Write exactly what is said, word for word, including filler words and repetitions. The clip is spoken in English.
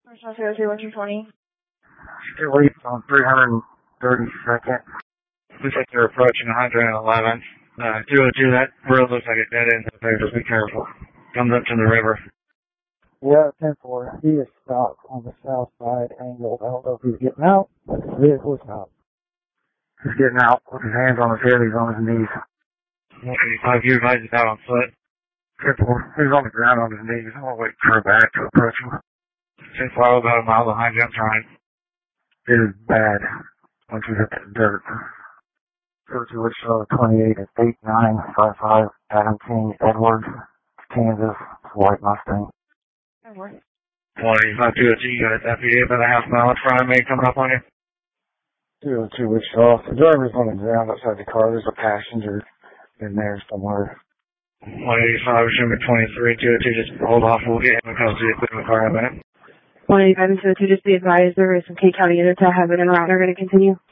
Personal zero two one two twenty. Still leads on three hundred thirty-second. Looks like you're approaching one hundred eleven. Uh, two oh two, that road looks like it dead ends up there. Just be careful. Comes up to the river. Yeah, ten four. He is stopped on the south side angled. I don't know if he's getting out, but the vehicle is stopped. He's getting out with his hands on his head. He's on his knees. eighty-five, you advise he's out on foot. ten four. He's on the ground on his knees. I'm going to wait for her back to approach him. ten four, about a mile behind you. I'm trying. It is bad once you hit the dirt. Go to Wichita twenty-eight at eight nine five five Adam King, Edwards, Kansas, white Mustang. Edwards. one eighty-five two oh two, you got a deputy about a half mile in front of me coming up on you. two oh two Wichita. The driver's on the ground outside the car. There's a passenger in there somewhere. one eighty-five, Shimmer twenty-three, two oh two, just hold off. We'll get him across the equipment car in a minute. one eighty-five and two oh two, just be advised there is some K County units that have been en route. They're going to continue.